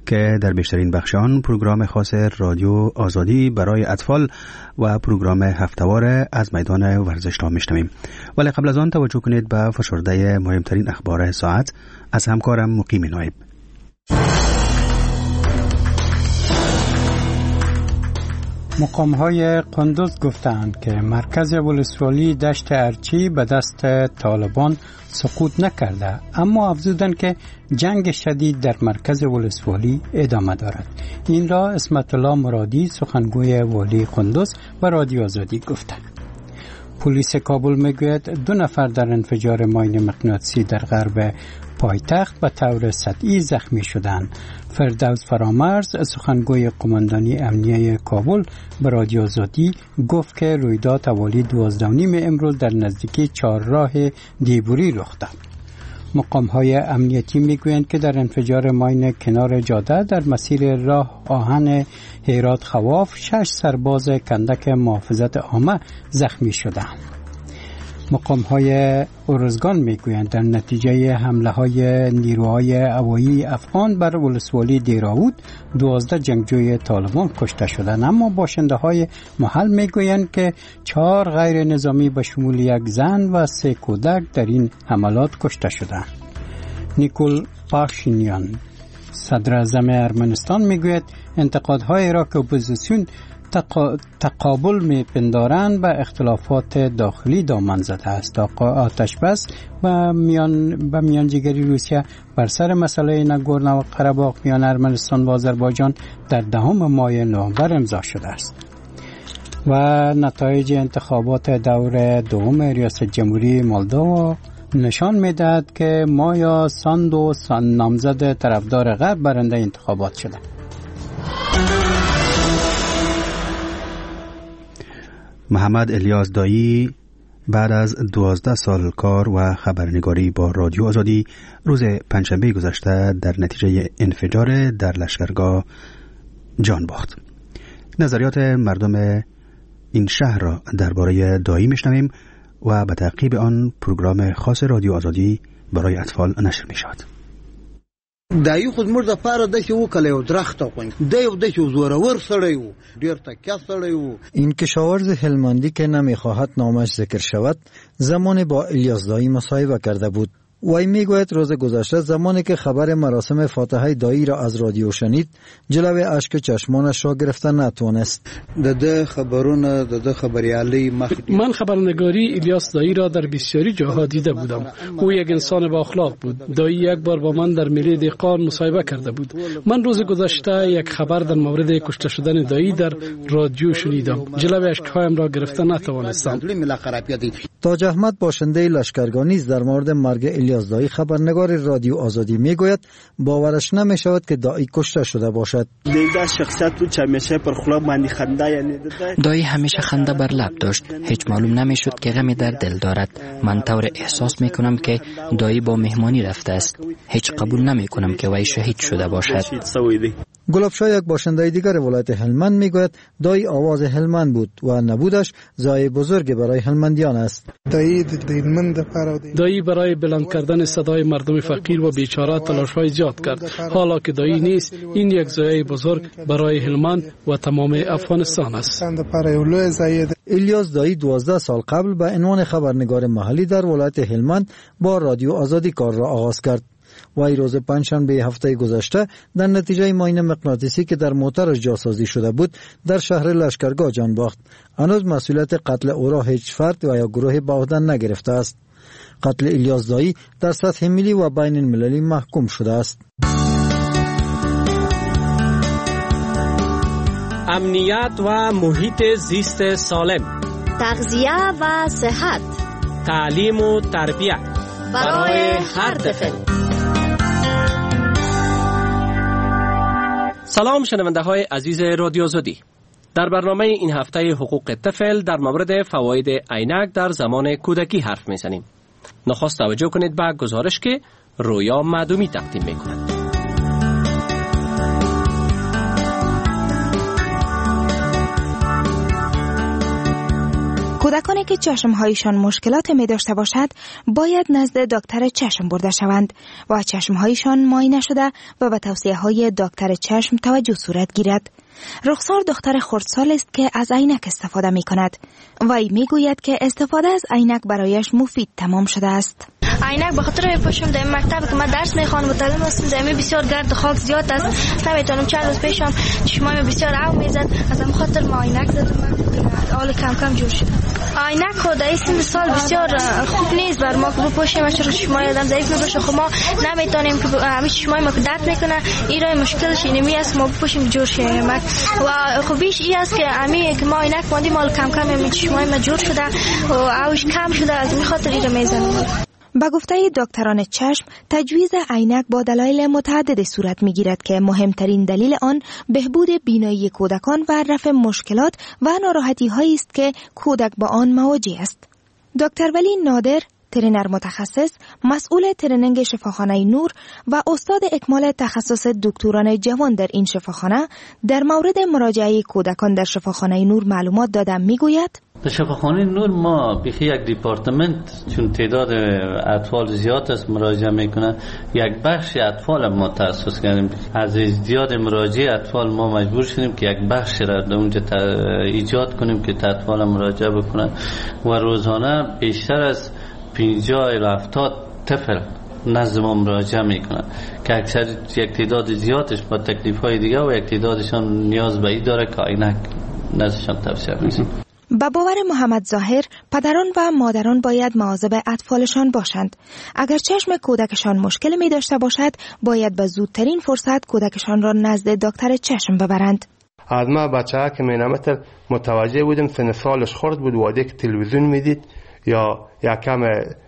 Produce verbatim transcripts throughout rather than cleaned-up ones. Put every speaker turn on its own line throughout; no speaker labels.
که در بیشترین بخش آن پروگرام خاص رادیو آزادی برای اطفال و پروگرام هفته‌وار از میدان ورزش را میشنویم. ولی قبل از آن توجه کنید به فشرده مهمترین اخبار ساعت از همکارم مقیم نایب.
مقام‌های قندوز گفتند که مرکز ولسوالی دشت ارچی به دست طالبان سقوط نکرده، اما افزودند که جنگ شدید در مرکز ولسوالی ادامه دارد. این را اسمت الله مرادی سخنگوی والی قندوز و رادیو آزادی گفتند. پلیس کابل میگوید دو نفر در انفجار ماین مغناطیسی در غرب پایتخت به طور سطحی زخمی شدند. فردوس فرامرز سخنگوی قماندانی امنیه کابل به رادیو آزادی گفت که رویداد حوالی دوازده و نیم امروز در نزدیکی چهارراه دیبوری رخ داد. مقام‌های امنیتی میگویند که در انفجار ماین کنار جاده در مسیر راه آهن هرات خواف شش سرباز کندک محافظت عامه زخمی شدند. مقام‌های ارزگان میگویند در نتیجه حمله‌های نیروهای هوایی افغان بر ولسوالی دیراود دوازده جنگجوی طالبان کشته شدند، اما باشنده‌های محل میگویند که چهار غیر نظامی به شمول یک زن و سه کودک در این حملات کشته شدند. نیکول پاشینیان صدر اعظم ارمنستان میگوید انتقادهای را که اپوزیسیون تقا... تقابل می پندارند به اختلافات داخلی دامن زده است. آتش بس و میان به میانجیگری روسیه بر سر مسئله ناگورنو قره‌باغ میان ارمنستان و آذربایجان در دهم ماه نوامبر امضا شده است. و نتایج انتخابات دور دوم ریاست جمهوری مولداوا نشان میدهد که مایا ساندو سان نامزد طرفدار غرب برنده انتخابات شده.
محمد الیاس دایی بعد از دوازده سال کار و خبرنگاری با رادیو آزادی روز پنجشنبه گذشته در نتیجه انفجار در لشکرگاه جان باخت. نظریات مردم این شهر را درباره دایی میشنویم و به تعقیب آن پروگرام خاص رادیو آزادی برای اطفال نشر می شود.
دایو خود مرد پاره دشي وکړی او درخت خوند دیو دشي زورور سړی وو ډیر تکیا سړی وو.
این کشاورز هلمندی که نمیخواهد نامش ذکر شود زمان با الیاس دایی مصاحبه کرده بود. وی میگوید روز گذشته زمانی که خبر مراسم فاتحه دایی را از رادیو شنید جلوی اشک چشمانش را گرفتن نتوانست.
دده خبرونه دده خبریالی مخدی.
من خبرنگاری الیاس دایی را در بسیاری جاها دیده بودم. او یک انسان با اخلاق بود. دایی یک بار با من در میله دهقان مصاحبه کرده بود. من روز گذشته یک خبر در مورد کشته شدن دایی در رادیو شنیدم. جلوی اشکهایم را گرفتن نتوانستم.
تاج احمد باشنده لشکرگاه نیز در مورد مرگ الیاس دایی خبرنگار رادیو آزادی میگوید باورش نمیشود که دایی کشته شده باشد.
دایی همیشه خنده بر لب داشت. هیچ معلوم نمیشد که غمی در دل دارد. من طور احساس میکنم که دایی با مهمانی رفته است. هیچ قبول نمیکنم که وی شهید شده باشد.
گلابشاه یک باشنده دیگر ولایت هلمند میگوید دایی آواز هلمند بود و نبودش زای بزرگ برای هلمندیان است.
دایی برای بلند کردن صدای مردم فقیر و بیچاره تلاش‌های زیاد کرد. حالا که دایی نیست این یک زایه بزرگ برای هلمند و تمام افغانستان است.
الیاس دایی دوازده سال قبل به عنوان خبرنگار محلی در ولایت هلمند با رادیو آزادی کار را آغاز کرد. وی روز پنجشنبه هفته گذشته در نتیجه ماین مغناطیسی که در موترش جاسازی شده بود در شهر لشکرگاه جان باخت. هنوز مسئولیت قتل او را هیچ فرد و یا گروه به عهده نگرفته است. قتل الیاس دایی در سطح ملی و بین المللی محکوم شده است.
امنیت و محیط زیست سالم،
تغذیه و صحت،
تعلیم و تربیت برای هر طفل. سلام شنونده های عزیز رادیو آزادی. در برنامه این هفته حقوق طفل در مورد فواید عینک در زمان کودکی حرف میزنیم. نخست توجه کنید به گزارش که رویا معدومی تقدیم میکند.
کودکان کودکانی که چشمهایشان مشکلات می داشته باشد باید نزد دکتر چشم برده شوند و چشمهایشان معاینه شده و به توصیه های دکتر چشم توجه صورت گیرد. رخسار دختر خردسال است که از عینک استفاده می کند. وی می گوید که استفاده از عینک برایش مفید تمام شده است.
عینک به خاطر میپوشم در مکتب که من درس میخوانم و تعلیم هستم، در بسیار گرد و خاک زیاد است، نمیتونم چند روز پیشم چشمایم بسیار آب میزد، از همین خاطر ما عینک زدم، حال کم کم جور شد. عینک خود این سن سال بسیار خوب نیست بر ما که بپوشیم، چون چشمای آدم ضعیف میباشه، خب ما نمیتونیم که همین چشمای ما که درد میکنه، این راه مشکلش اینمی است ما بپوشیم جور شیم. و خوبیش این است که همین که ما عینک ماندیم حال کم کم همین چشمای ما جور شده و آوش کم شده، از این خاطر این رو میزنم.
به گفته دکتران چشم، تجویز عینک با دلایل متعدد صورت میگیرد که مهمترین دلیل آن بهبود بینایی کودکان و رفع مشکلات و ناراحتی هایی است که کودک با آن مواجه است. دکتر ولی نادر، ترینر متخصص، مسئول ترینینگ شفاخانه نور و استاد اکمال تخصص دکتران جوان در این شفاخانه، در مورد مراجعه کودکان در شفاخانه نور معلومات داده میگوید:
در شفاخانه نور ما بیخی یک دیپارتمنت، چون تعداد اطفال زیاد است مراجعه میکنه، یک بخش اطفال ما تأسیس کردیم. از ازدیاد مراجعه اطفال ما مجبور شدیم که یک بخش را در اونجا ایجاد کنیم که اطفال مراجعه بکنن و روزانه بیشتر از پنجاه الی هفتاد طفل نزد ما مراجعه میکنن که اکثر یک تعداد زیادش با تکلیف های دیگه و یک تعدادشان نیاز به این داره که عینک نزدشان توصیه میکنیم.
با باور محمد ظاهر، پدران و مادران باید مواظب اطفالشان باشند. اگر چشم کودکشان مشکل می داشته باشد، باید به زودترین فرصت کودکشان را نزد دکتر چشم ببرند.
از ما بچه ها که می نمتر متوجه بودم سن سالش خورد بود و که تلویزیون می دید یا یا کم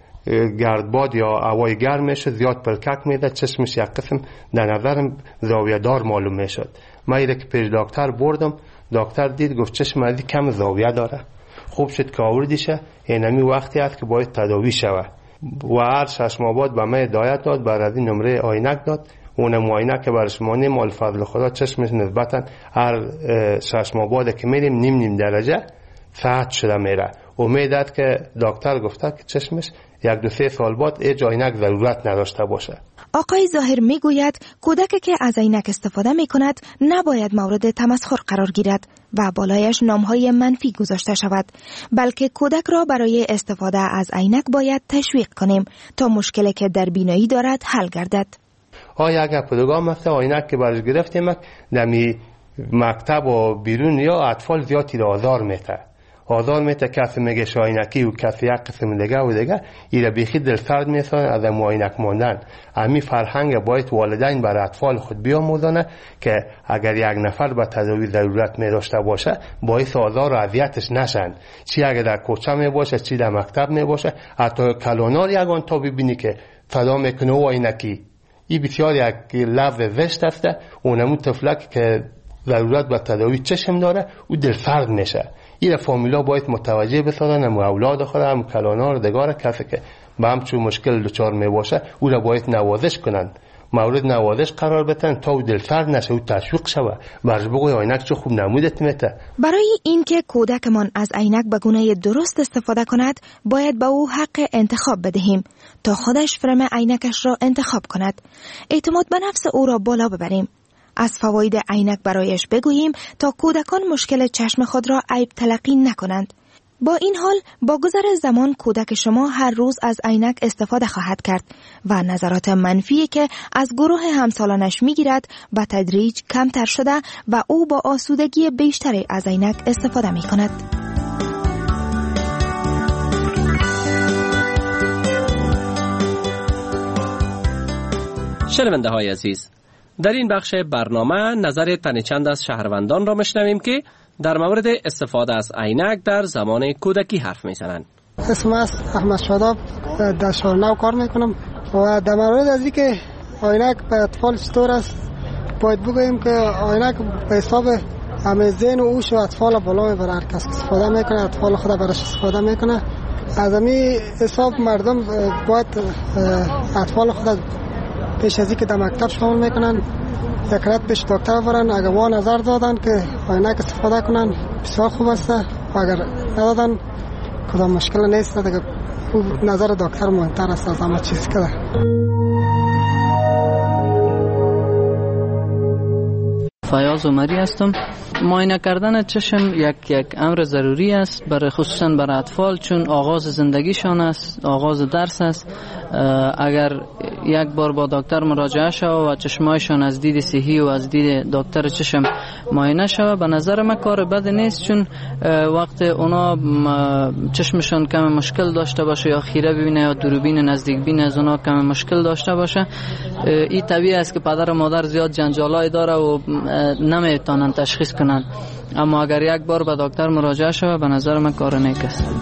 گردباد یا هوای گرم میشد زیاد پلکک میداد، چشمش یک قسم در نظرم زاویه دار معلوم میشد. من ایره که پیش دکتر بردم، دکتر دید گفت چشم ازی کم زاویه داره، خوب شد که آوردیشه، اینمی وقتی است که باید تداوی شوه و هر شش ماه بعد به من هدایت داد، بعد از این نمره عینک داد. اونم عینک که برش مانی مال فضل خدا چشمش نسبتا هر شش ماه بعد که میریم نیم نیم درجه ساعت شده میره. امید که دکتر گفته که چشمش یک دو سه سال بعد ایج عینک ضرورت نداشته باشه.
آقای ظاهر میگوید کودکی که از عینک استفاده میکند نباید مورد تمسخر قرار گیرد و بالایش نامهای منفی گذاشته شود، بلکه کودک را برای استفاده از عینک باید تشویق کنیم تا مشکلی که در بینایی دارد حل گردد.
آیا اگر پدرگاه مثل عینک که برش گرفتیم دمی مکتب و بیرون یا اطفال زیادی را آزار میته آزار میته کسی میگه شاینکی و کسی یک قسم دیگه و دیگه ایره بیخی دل سرد میسانه از معاینک ماندن. امی فرهنگ باید والدین برای اطفال خود بیاموزانه که اگر یک نفر به تداوی ضرورت می داشته باشه باعث آزار و اذیتش نشن، چی اگر در کوچه می باشه چی در مکتب می باشه. حتی کلانار یگان تا ببینی که صدا میکنه و عینکی، این بسیار یک لفظ زشت است. اونمون طفلک که ضرورت به تداوی چشم داره او دل سرد میشه. این فامیلا باید متوجه بسازن، هم اولاد خود هم کلانار دگار کسی که به همچون مشکل دچار می باشه او را باید نوازش کنن، مورد نوازش قرار بدن تا او دل سرد نشه و تشویق شوه. برش بگوی عینک چه خوب نمودت میته.
برای اینکه کودکمان از عینک به گونه درست استفاده کند باید به او حق انتخاب بدهیم تا خودش فرم عینکش را انتخاب کند. اعتماد به نفس او را بالا ببریم. از فواید عینک برایش بگوییم تا کودکان مشکل چشم خود را عیب تلقی نکنند. با این حال با گذر زمان کودک شما هر روز از عینک استفاده خواهد کرد و نظرات منفی که از گروه همسالانش میگیرد به تدریج کمتر شده و او با آسودگی بیشتری از عینک استفاده می کند.
شنونده های عزیز، در این بخش برنامه نظر تن چند از شهروندان را میشنویم که در مورد استفاده از عینک در زمان کودکی حرف میزنند.
اسم است احمد شاداب، در شهرنو کار میکنم و در مورد از اینکه عینک به اطفال چطور است باید بگوییم که عینک به حساب همه ذهن و هوش و اطفال بالا میبره. هر کس استفاده میکنه اطفال خود برش استفاده میکنه. از همین حساب مردم باید اطفال خود پیش از اینکه در مکتب شامل میکنن یک رات پیش دکتر برن. اگر وا نظر دادن که عینک استفاده کنن بسیار خوب است و اگر ندادن کدام مشکل نیست دیگه. نظر دکتر مهمتر است از همه چیز که
فیاض عمری هستم. معاینه کردن چشم یک یک امر ضروری است، برای خصوصا برای اطفال، چون آغاز زندگیشان است، آغاز درس است. اگر یک بار با دکتر مراجعه شود و چشمایشان از دید صحی و از دید دکتر چشم معاینه شود، به نظر من کار بد نیست، چون وقت اونا چشمشان کم مشکل داشته باشه یا خیره ببینه یا دوربین نزدیک بین از اونا کم مشکل داشته باشه، این طبیعی است که پدر و مادر زیاد جنجالای داره و نمیتونن تشخیص کنن. اما اگر یک بار به دکتر مراجعه شود، به نظر من کار نیک است.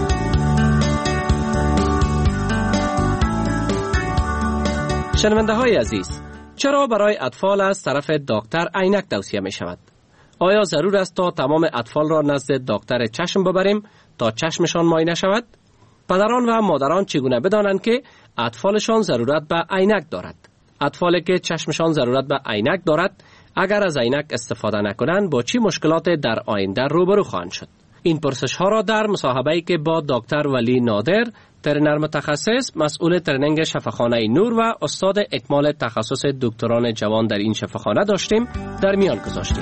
شنونده های عزیز، چرا برای اطفال از طرف دکتر عینک توصیه می شود؟ آیا ضرور است تا تمام اطفال را نزد دکتر چشم ببریم تا چشمشان معاینه شود؟ پدران و مادران چگونه بدانند که اطفالشان ضرورت به عینک دارد؟ اطفالی که چشمشان ضرورت به عینک دارد، اگر از عینک استفاده نکنند با چی مشکلات در آینده روبرو خواهند شد؟ این پرسش ها را در مصاحبه‌ای که با دکتر ولی نادر، ترینر متخصص مسئول ترنینگ شفاخانه نور و استاد اکمال تخصص دکتران جوان در این شفاخانه داشتیم در میان گذاشتیم.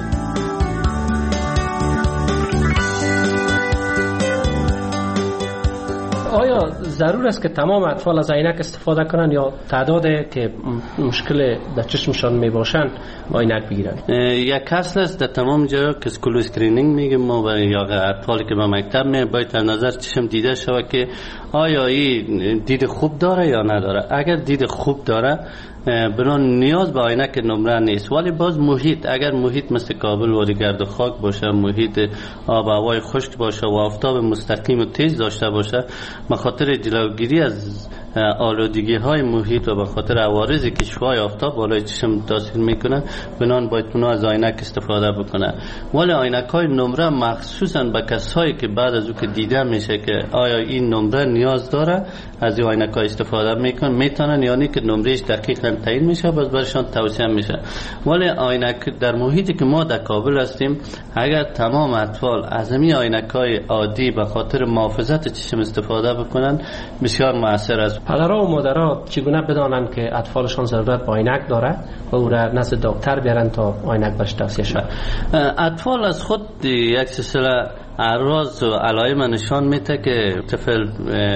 آیا ضرور است که تمام اطفال از عینک استفاده کنند یا تعدادی که مشکل در چشمشان می باشند عینک بگیرند؟
یک اصل است در تمام جا که اسکول اسکرینینگ میگیم ما برای یا اطفالی که به مکتب می باید در نظر چشم دیده شود که آیا این دید خوب داره یا نداره. اگر دید خوب داره برای نیاز به عینک نمره نیست، ولی باز محیط، اگر محیط مثل کابل و گرد و خاک باشه، محیط آب و هوای خشک باشه و آفتاب مستقیم و تیز داشته باشه، به خاطر جلوگیری از آلودگی های محیط و به خاطر عوارضی که شعاع آفتاب بالای چشم تاثیر میکنه، بنان باید اونا از عینک استفاده بکنه. ولی عینک های نمره مخصوصا به کسایی که بعد از او که دیده میشه که آیا این نمره نیاز داره، از این عینک های استفاده میکنن، میتونن، یعنی که نمرهش دقیقاً تعیین میشه، باز برشان توصیه میشه. ولی عینک در محیطی که ما در کابل هستیم، اگر تمام اطفال از همین عینک های عادی به خاطر محافظت چشم استفاده بکنن، بسیار مؤثر است.
پدرها و مادرها چگونه بدانند که اطفالشان ضرورت به عینک داره و او را نزد دکتر بیارن تا عینک برش توصیه شود؟
اطفال از خود یک سلسله اعراض و علائم نشان میده که طفل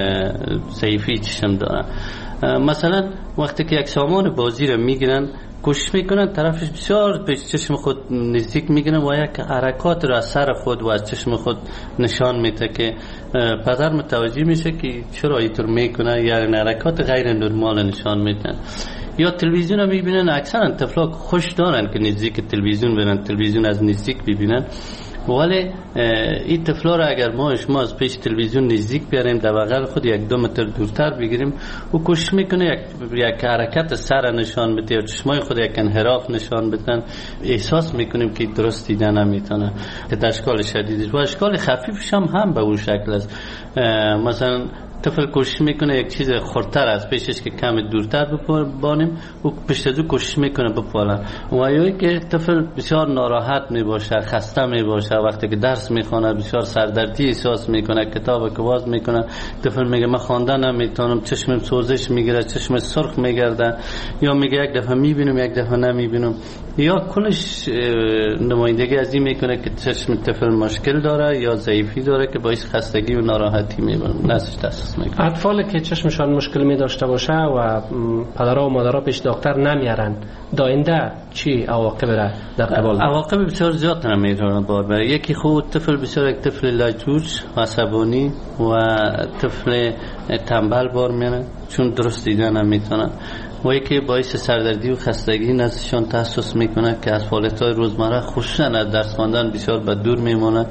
ضعیفی چشم داره. مثلا وقتی که یک سامان بازی را میگیرن، کوشش میکنن طرفش بسیار به چشم خود نزدیک میگیرن و یک حرکات را از سر خود و از چشم خود نشان میده که پدر متوجه میشه که چرا اینطور میکنه، یعنی حرکات غیر نرمال نشان میدن. یا تلویزیون رو میبینن، اکثرا طفلا خوش دارن که نزدیک تلویزیون برن، تلویزیون از نزدیک ببینن. ولی این طفلا را اگر ما شما از پیش تلویزیون نزدیک بیاریم، در بغل خود یک دو متر دورتر بگیریم، و کوشش میکنه یک, یک حرکت سر نشان بده یا چشمای خود یک انحراف نشان بدن، احساس میکنیم که درست دیدن نمیتونه. که اشکال شدیدش و اشکال خفیفش هم هم به اون شکل است. مثلا طفل کوشش میکنه یک چیز خردتر از پیشش که کم دورتر ببانیم و پشت از او کوشش میکنه بپالن. و یا که طفل بسیار ناراحت میباشه، خسته میباشه، وقتی که درس میخونه بسیار سردردی احساس میکنه، کتاب که باز میکنه طفل میگه من خواندن نمیتونم، چشمم سوزش میگیره، چشم سرخ میگرده، یا میگه یک دفعه میبینم یک دفعه نمیبینم، یا کلش نمایندگی از این میکنه که چشم طفل مشکل داره یا ضعیفی داره که باعث خستگی و ناراحتی میبینه.
اطفالی که چشمشان مشکل می داشته باشه و پدرها و مادرها پیش دکتر نمیارن، داینده چی عواقب را در قبال؟
عواقب بسیار زیاد نمیرن بار. یکی خود طفل بسیار یک طفل لاجوج، عصبانی و طفل تنبل بار میره، چون درست دیدن نمیتونن. و یکی باعث سردردی و خستگی نزدشان تحسس میکنه که از فعالیت‌های روزمره خصوصا از درس خواندن بسیار به دور میمونه.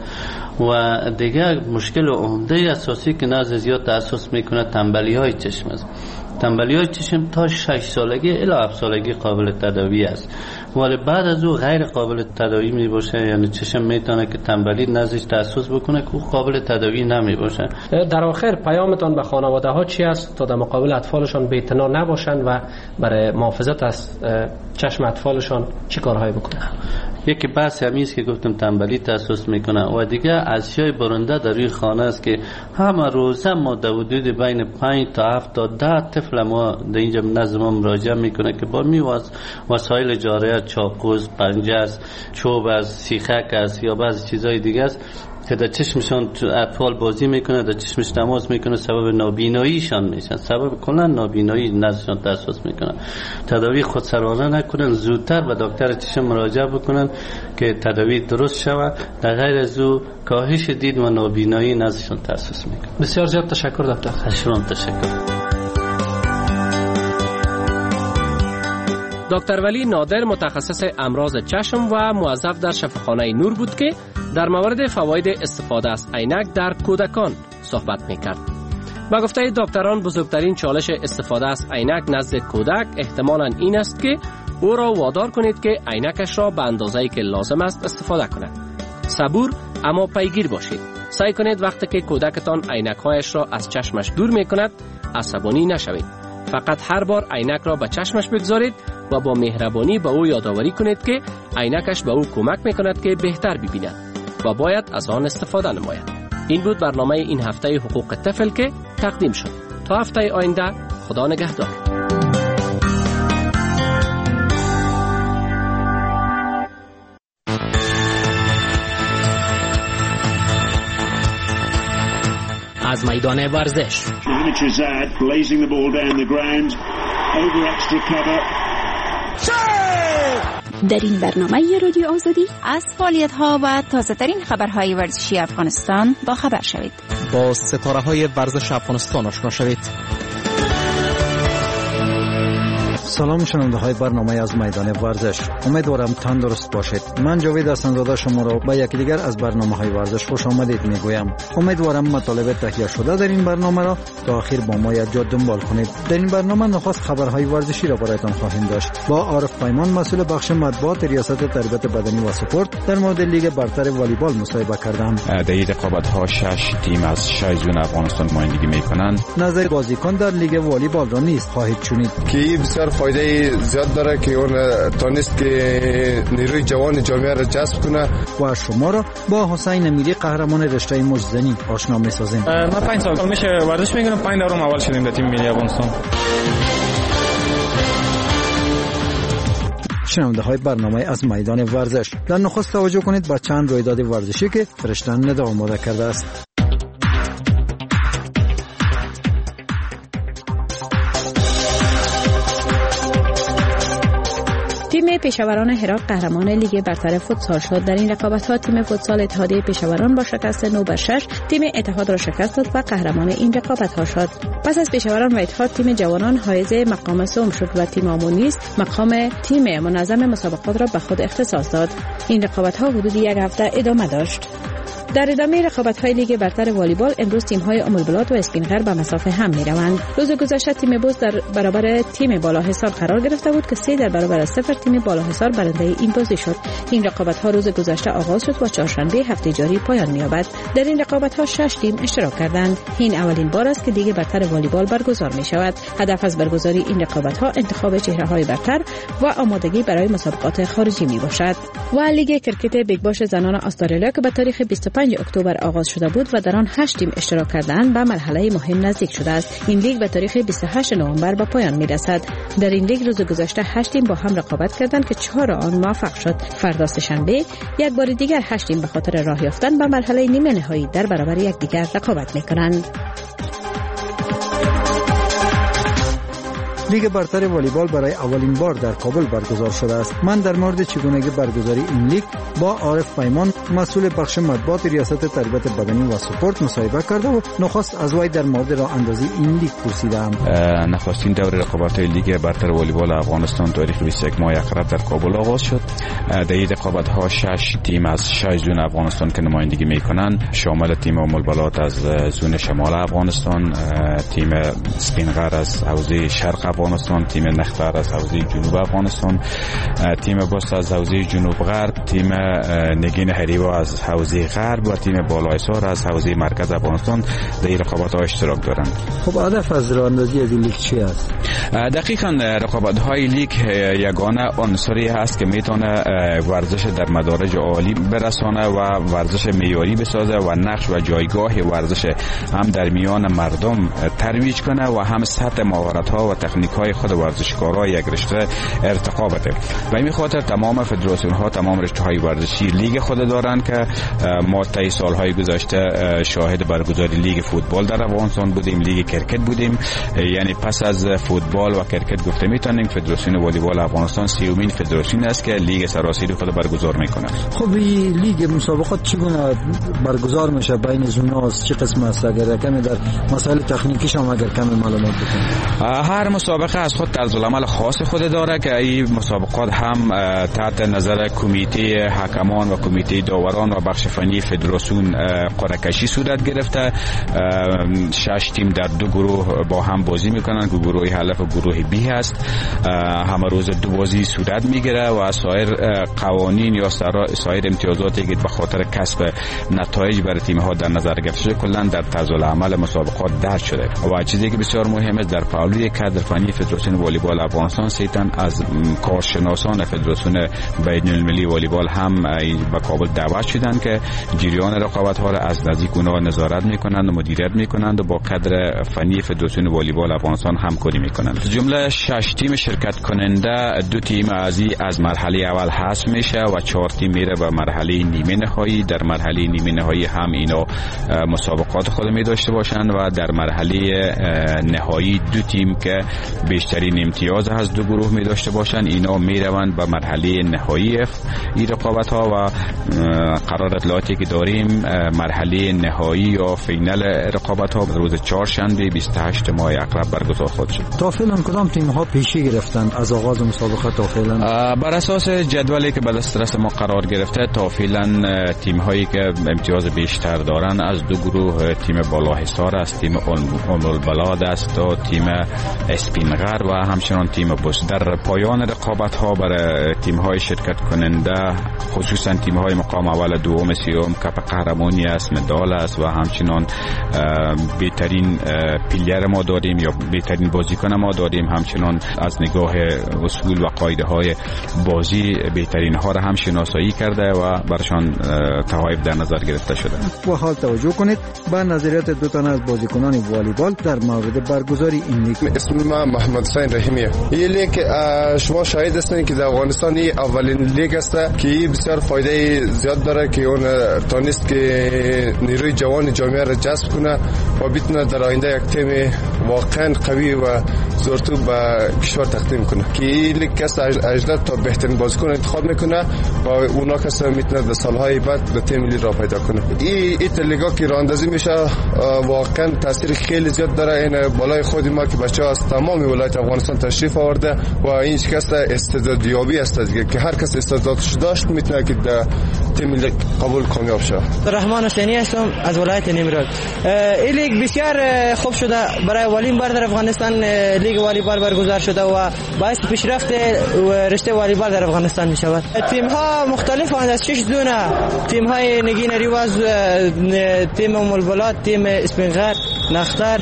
و دیگه مشکل عمده اساسی که نزد زیاد تحسس میکنه تنبلی های چشم است. تنبلی های چشم تا شش سالگی الی هفت سالگی قابل تداوی است. ولی بعد از او غیر قابل تداوی می باشه، یعنی چشم میتونه که تنبلی نزدیک تأسس بکنه که او قابل تداوی نمی باشه.
در آخر پیامتان به خانواده ها چی است تا در مقابل اطفالشان بی‌اعتنا نباشند و برای محافظت از چشم اطفالشان چی کارهایی بکنن؟
یکی بحث همین است که گفتم تنبلی تأسس میکنه و دیگه اشیای برنده در روی خانه است که همه روزه ما در حدود بین پنج تا هفت تا ده طفل ما در اینجا نزد ما مراجعه میکنه که با می وسایل جارحه، چاقوز، پنجه است، چوب است، سیخک است یا بعضی چیزهای دیگه است که در چشمشان اطفال بازی میکنه، در چشمش تماس میکنه، سبب نابیناییشان میشن، سبب کلا نابینایی نزدشان تأسس میکنه. تداوی خودسرانه نکنن، زودتر به دکتر چشم مراجعه بکنن که تداوی درست شود، در غیر از او کاهش دید و نابینایی نزدشان تأسس میکنه.
بسیار زیاد تشکر دکتر.
شما تشکر.
دکتر ولی نادر متخصص امراض چشم و موظف در شفاخانه نور بود که در مورد فواید استفاده از عینک در کودکان صحبت میکرد. با گفته دکتران بزرگترین چالش استفاده از عینک نزد کودک احتمالاً این است که او را وادار کنید که عینکش را به اندازه‌ای که لازم است استفاده کند. صبور اما پیگیر باشید. سعی کنید وقتی که کودکتان عینک‌هایش را از چشمش دور میکند عصبانی نشوید. فقط هر بار عینک را به چشمش بگذارید و با مهربانی به او یادآوری کنید که عینکش به او کمک میکند که بهتر ببیند و باید از آن استفاده نماید. این بود برنامه این هفته حقوق طفل که تقدیم شد. تا هفته آینده، خدا نگهدار. از میدان ورزش
در این برنامه رادیو آزادی از فعالیت ها و تازه ترین خبرهای ورزشی افغانستان با خبر شوید.
با ستاره های ورزش افغانستان آشنا شوید.
سلام شنونده های برنامه از میدان ورزش، امیدوارم تندرست باشید. من جاوید حسن‌زاده شما را به یکی دیگر از برنامه های ورزش خوش آمدید میگویم. امیدوارم مطالب تهیه شده در این برنامه را تا آخر با ما یک جا دنبال کنید. در این برنامه نخست خبرهای ورزشی را برایتان خواهیم داشت. با عارف پیمان مسئول بخش مطبوعات ریاست تربیت بدنی و سپورت در مورد لیگ برتر والیبال مصاحبه کردم.
در این رقابت ها شش تیم از شش زون افغانستان نمایندگی میکنند.
نظر بازیکن در لیگ والیبال را نیز خواهید شنید
که بسیار فایده زیاد داره که اون تونست که نیروی جوان جامعه را جذب کنه.
و شما را با حسین امیری قهرمان رشته موج‌زنی آشنا می‌سازیم.
من پنج سال میشه ورزش میکنم، پنج دورم اول شدیم در تیم ملی افغانستان.
شنونده های برنامه از میدان ورزش، در نخست توجه کنید به چند رویداد ورزشی که فرشتن ندا آماده کرده است.
تیم پیشاوران هرات قهرمان لیگ برتر فوتسال شد. در این رقابت‌ها تیم فوتسال اتحادیه پیشاوران با شکست نه بر شش تیم اتحاد را شکست داد و قهرمان این رقابت‌ها شد. پس از پیشاوران و اتحاد تیم جوانان حائز مقام سوم شد و تیم آمونیز مقام تیم منظم مسابقات را به خود اختصاص داد. این رقابت‌ها حدود یک هفته ادامه داشت. در ادامه رقابت‌های لیگ برتر والیبال امروز تیم‌های ام البلاد و اسپینقر به مسافه هم می‌روند. روز گذشته تیم بوز در برابر تیم بالاحصار قرار گرفته بود که سه در برابر صفر تیم بالاحصار برنده این بازی شد. این رقابت‌ها روز گذشته آغاز شد و چهارشنبه هفته جاری پایان می‌یابد. در این رقابت‌ها شش تیم اشتراک کردند. این اولین بار است که لیگ برتر والیبال برگزار می‌شود. هدف از برگزاری این رقابت‌ها انتخاب چهره‌های برتر و آمادگی برای مسابقات خارجی می‌باشد. و لیگ کرکت بیگ باش زنان استرالیا که به تاریخ بیست و پنج اکتبر آغاز شده بود و در آن هشت تیم اشتراک کردند به مرحله مهم نزدیک شده است. این لیگ به تاریخ بیست و هشت نوامبر به پایان می‌رسد. در این لیگ روز گذشته هشت تیم با هم رقابت کردند که چهار آن موفق شد. فردا سه‌شنبه یک بار دیگر هشت تیم به خاطر راه یافتن به مرحله نیمه نهایی در برابر یکدیگر رقابت می‌کنند.
لیگ برتر والیبال برای اولین بار در کابل برگزار شده است. من در مورد چگونگی برگزاری این لیگ با عارف پیمان مسئول بخش مطبوعات ریاست تربیت بدنی و سپورت مصاحبه کرده و نخست از وی در مورد راه اندازی این لیگ پرسیدم.
نخستین دور رقابت‌های لیگ برتر والیبال افغانستان تاریخ بیست و یک ماه اکتبر در کابل آغاز شد. در این رقابت‌ها شش تیم از شش زون افغانستان که نمایندگی می‌کنند، شامل تیم ام البلاد از زون شمال افغانستان، تیم اسپینقر از حوزه شرق افغانستان، تیم نختر از حوزه جنوب افغانستان، تیم بست از حوزه جنوب غرب، تیم نگین حریوا از حوزه غرب و تیم بالایسار از حوزه مرکز افغانستان در رقابت ها اشتراک دارند.
خب هدف از راه اندازی از لیگ چی است؟
دقیقاً رقابت های لیگ یگانه عنصری هست که میتونه ورزش در مدارج عالی برسانه و ورزش معیاری بسازه و نقش و جایگاه ورزش هم در میان مردم ترویج کنه و هم سطح مهارت ها و تکنیک های خود ورزشکارا یک رشته ارتقا بده. و این خاطر تمام فدراسیون ها، تمام رشته های ورزشی لیگ خود دارند که ما طی سال های گذشته شاهد برگزاری لیگ فوتبال در افغانستان بودیم، لیگ کرکت بودیم. یعنی پس از فوتبال و کرکت گفته میتونیم فدراسیون والیبال افغانستان سیومین فدراسیون است که لیگ سراسری خود برگزار میکنه.
خب این لیگ مسابقات چگونه برگزار میشه؟ بین زوناست چه قسم است؟ اگر کمی در مسائل تکنیکیش هم اگر کمی معلومات بدید.
هر مسابقه از خود طرز العمل خاص خود داره که این مسابقات هم تحت نظر کمیته حکمان و کمیته داوران و بخش فنی فدراسیون قرعه کشی صورت گرفته. شش تیم در دو گروه با هم بازی میکنن که گروه الف و گروه بی هست. همه روز دو بازی صورت میگیره و سایر قوانین یا سایر امتیازاتی که به خاطر کسب نتایج برای تیم ها در نظر گرفته شده کلا در طرز العمل مسابقات درج شده. و چیزی که بسیار مهم است در پاولی کادر فنی فدراسیون والیبال افغانستان سیتن از کارشناسان فدراسیون بین المللی والیبال هم به کابل دعوت شدن که جریان رقابت ها را از نزدیک اونها نظارت میکنند و مدیریت میکنند و با کادر فنی فدراسیون والیبال افغانستان همکاری میکنند. جمله شش تیم شرکت کننده، دو تیم از از مرحله اول حذف میشه و چهار تیم میره به مرحله نیمه نهایی. در مرحله نیمه نهایی هم اینا مسابقات خود می داشته باشند و در مرحله نهایی دو تیم که بیشترین امتیاز از دو گروه می داشته باشند اینا می روند به مرحله نهایی این رقابت ها. و قرار اطلاعاتی که داریم مرحله نهایی یا فینال رقابت ها روز چهارشنبه بیست و هشتم ماه اقرب برگزار خواهد شد.
تا فعلا کدام تیم ها پیشی گرفتند از آغاز مسابقه تا فعلا؟
بر اساس جدولی که به دسترس ما قرار گرفته تا فعلا تیم هایی که امتیاز بیشتر دارن از دو گروه تیم بالاحصار است، تیم ام البلاد است و تیم اسپینغر و همچنان تیم بوس. در پایان رقابت ها برای تیم های شرکت کننده خصوصا تیم های مقام اول، دوم، سوم کپ قهرمانی است، مدال است و همچنان بهترین پلیر ما داریم یا بهترین بازیکن ما داریم. همچنان از نگاه اصول و قاعده های بازی بهترین ها را هم شناسایی کرده و برشان تحایف در نظر گرفته شده.
و حال توجه کنید به نظریات دو تن از بازیکنان والیبال در مورد برگزاری این لیگ.
اسم من محمد حسین رحیمیه. این لیگ شما شاهد هستین که در افغانستان اولین لیگ است که بسیار فایده زیاد داره که اون تونست که نیروی جوان جامعه را جذب کنه و بتونه در آینده یک تیم واقعا قوی و زورتو به کشور تقدیم کنه. که این لیگ کس اجلت تا بهترین بازیکن انتخاب میکنه و اونا کس میتونه در سالهای بعد به تیم ملی را پیدا کنه. این این لیگا که راندازی میشه واقعا تاثیر خیلی زیاد داره. این بالای خود ما که بچه‌ها از تمام ولایت افغانستان تشریف آورده و این شکست استعدادیابی است دیگه که هر کس استعدادش داشت میتونه که در تیم ملی قبول کامیاب شه.
رحمان حسینی هستم از ولایت نیمروز. این لیگ بسیار خوب شده برای اولین بار در افغانستان لیگ والیبال برگزار شده و باعث پیشرفت رشته والیبال در افغانستان می شود. تیم ها مختلفند از شش زونه، تیم های نگین ریواز، تیم ام البلاد، تیم اسپینغر، نختر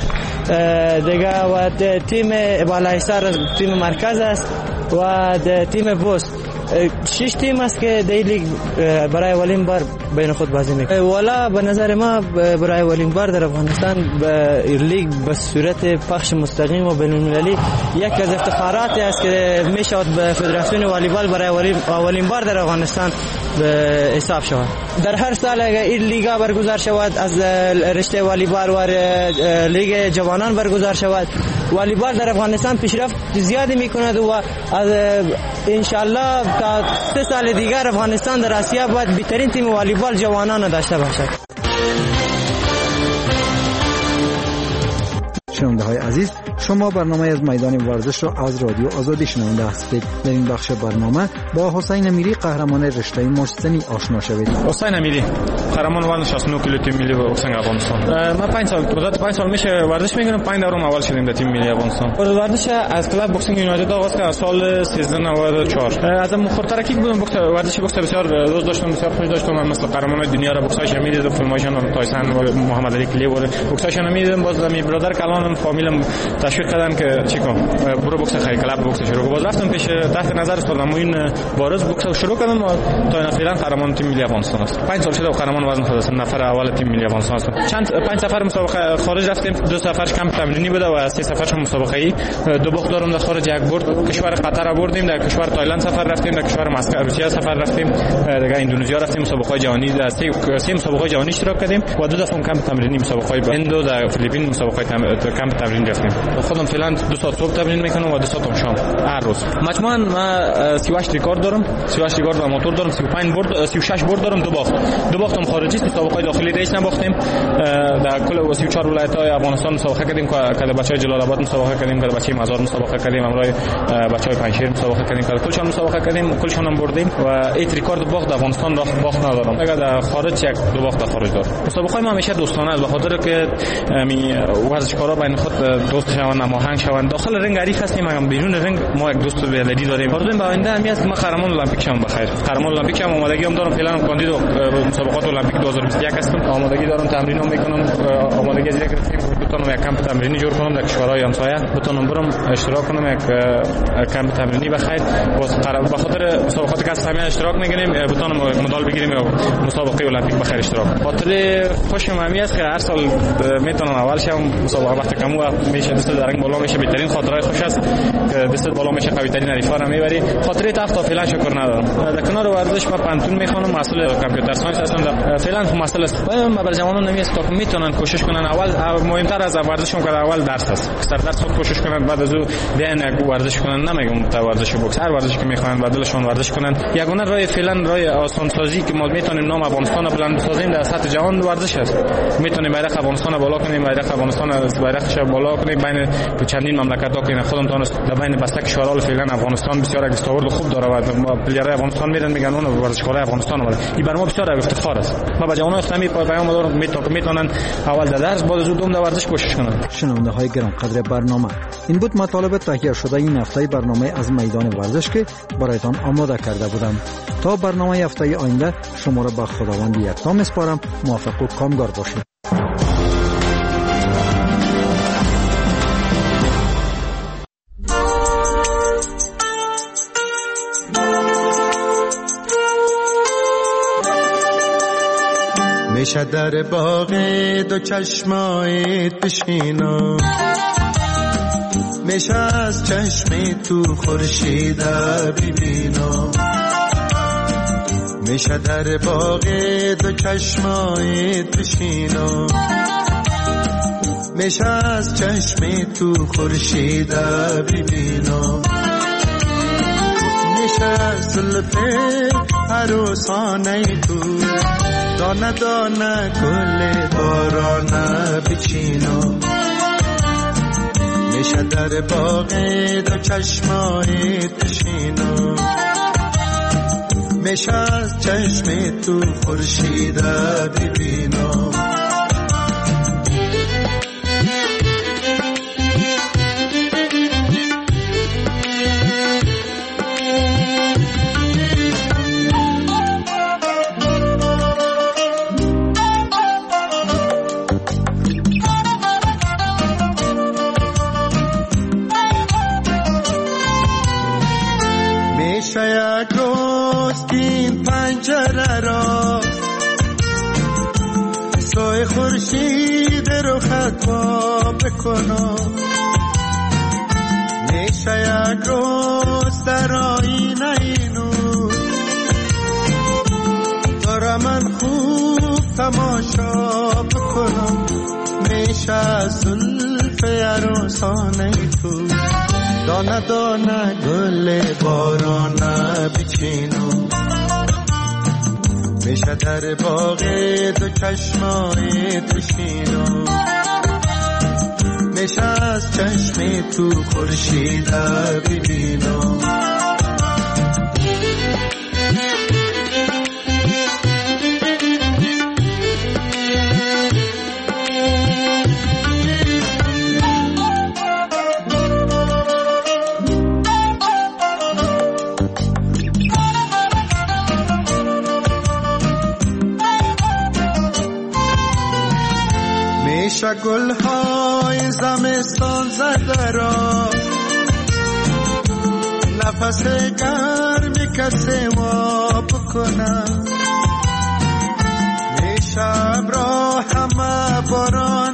دیگه و تیم بالاحصار تیم مرکز است و تیم بوس. شش تیم است که در لیگ برای اولین بار بین خود بازی میکنه. والا به نظر ما برای اولین بار در افغانستان لیگ به صورت پخش مستقیم و بین المللی یک از افتخاراتی است که میشود به فدراسیون والیبال برای اولین بار در افغانستان به حساب شود. در هر سال اگر این لیگا برگزار شود از رشته والیبال و لیگ جوانان برگزار شود، والیبال در افغانستان پیشرفت زیادی میکند و از ان شاء الله تا سه سال دیگر افغانستان در آسیا باید بهترین تیم والیبال جوانان داشته باشد.
شنونده های عزیز، شما برنامه از میدان ورزش را از رادیو آزادی شنونده هستید. در این بخش برنامه با حسین امیری قهرمان رشته مشتنی آشنا شوید.
حسین امیری قهرمان ورزش شصت و نه کیلو تیم ملی بوکسینگ افغانستان. من پنج سال مدت پنج سال میشه ورزش میکنم. پنج دورم اول شدیم در تیم ملی افغانستان. ورزش از کلاب بوکسینگ یونایتد آغاز کردم سال سیزده نود و چهار. از مخورترکی بودم بوکس ورزش بوکس بسیار دوست داشتم، بسیار خوش داشتم. من مثل قهرمانان دنیا را بوکساشون میدیدم، فیلماشون تایسون و محمد علی کلیور بوکساشون میدیدم. باز می برادر کلانم فامیلم تشویق کردن که چیکار برو بوکس خیلی کلاب بوکس شروع کنم. باز رفتم پیش تحت نظر سلمون بارز بوکس شروع کردم تا فعلا قهرمان تیم ملی افغانستان است. پنج سال شده قهرمان وزن خود است. نفر اول تیم ملی افغانستان است. چند پنج سفر مسابقه خارج رفتیم. دو سفرش کمپ تمرینی بوده و سه سفرش مسابقه ای. دو باخت دارم در خارج، یک برد کشور قطر بردیم، در کشور تایلند سفر رفتیم، در کشور مسکو روسیه سفر رفتیم، در اندونزیا رفتیم مسابقه جهانی، در سه سه مسابقه جهانی اشتراک کردیم و دو دفعه کمپ تمرینی مسابقه هندو در فیلیپین مسابقه کمپ تمرین رفتیم. خودم فعلا دو ساعت صبح تمرین میکنم و دو ساعت شام هر روز. مجموعاً ما سی و هشت ریکورد دارم، سی و هشت ریکورد و موتور دارم، سی و پنج برد، سی و شش برد دارم، دو باخت. دو باختم خارجی است، مسابقه داخلی ریس نباختیم. در کل سی و چهار ولایت‌های افغانستان مسابقه کردیم که بچه‌های جلال آباد مسابقه کردیم، که بچه‌های مزار مسابقه کردیم، امروز بچه‌های پنجشیر مسابقه کردیم، که کلشون مسابقه کردیم، کلشون هم بردیم و ایت ریکورد باخت افغانستان را باخت ندارم. اگر در خارج یک دو باخت خارج دارم. مسابقه ما همیشه دوستانه است، به خاطر که می ورزشکارا بین خود دوست شوند، هماهنگ شوند. داخل رنگ حریف هستیم، اما بیرون رنگ ما یک دوست بلدی داریم. آرزویم به آینده همی است که ما قهرمان المپیک شوم بخیر. قهرمان المپیک شوم، آمادگی هم دارم. فعلا کاندید مسابقات المپیک دو هزار و بیست و یک هستم. آمادگی دارم، تمرین هم میکنم. آمادگی از یک بتونم یک کمپ تمرینی جور کنم در کشورهای همسایه، بتونم برم اشتراک کنم یک کمپ تمرینی بخیر. به خاطر مسابقات که همه اشتراک میگیریم بتونم مدال بگیریم و مسابقه المپیک بخیر اشتراک. خاطر خوشم همی است که هر سال میتونم اول شم. مسابقه وقتی کمو میشه دست در رنگ بالا میشه، بهترین خاطرهای خوش است که دست بالا میشه، قوی ترین حریفا رو میبری. خاطره تفت فعلا شکر ندارم. در کنار ورزش ما پانتون میخوانم، مسئول کامپیوتر ساینس هستم. فعلا مسئله است. ما بر جوانان نمیست تا میتونن کوشش کنن. اول مهمتر از ورزشون که اول درس است. سر درس خود کوشش کنن، بعد از او بیان یک ورزش کنن. نمیگم تا ورزش بوکس، هر ورزشی که میخوان بدلشون ورزش کنن. یگانه راه فعلا راه آسان سازی که ما میتونیم نام افغانستان رو بلند بسازیم در سطح جهان ورزش است. میتونیم بیرق افغانستان رو بالا کنیم، بیرق افغانستان رو بیرقش بالا کنیم بین چندین مملکت ها که خودم تونست در بین بسته کشورها. فعلا افغانستان بسیار دستاورد خوب داره و پلیرای افغانستان میرن میگن اون ورزشکارای افغانستان ولی این برای ما بسیار افتخار است. ما با جوانان خمی پیام دارم میتونن اول در درس بعد از دوم در ورزش کوشش کنن.
شنونده های گران قدر برنامه، این بود مطالب تهیه شده این هفته برنامه از میدان ورزش که برایتان آماده کرده بودم. تا برنامه هفته آینده شما را به خداوند یکتا میسپارم. موفق و کامگار باشید.
میشه در باغ دو چشمایت بشینم، میشه از چشم تو خورشید ببینم، میشه در باغ دو چشمایت بشینم، میشه از چشم تو خورشید ببینم، میشه از زلف عروسانه تو دانه دانه گل بارانه بچینم، میشه در باغ دو چشمایت بشینم، میشه از چشم تو خورشید ببینم. خورشید رو خطا بکنم، میشه یک روز در آینه اینو دارم من خوب تماشا بکنم، میشه از زلف عروسانه تو دانه دانه گل بارانه بچینم، میشه در باغ دو چشمایت بشینم، میشه از چشم تو خورشید ببینم. میشه گلهای زمستان زده را نفس گرمی کسی ما بکنم. میشه را همه باران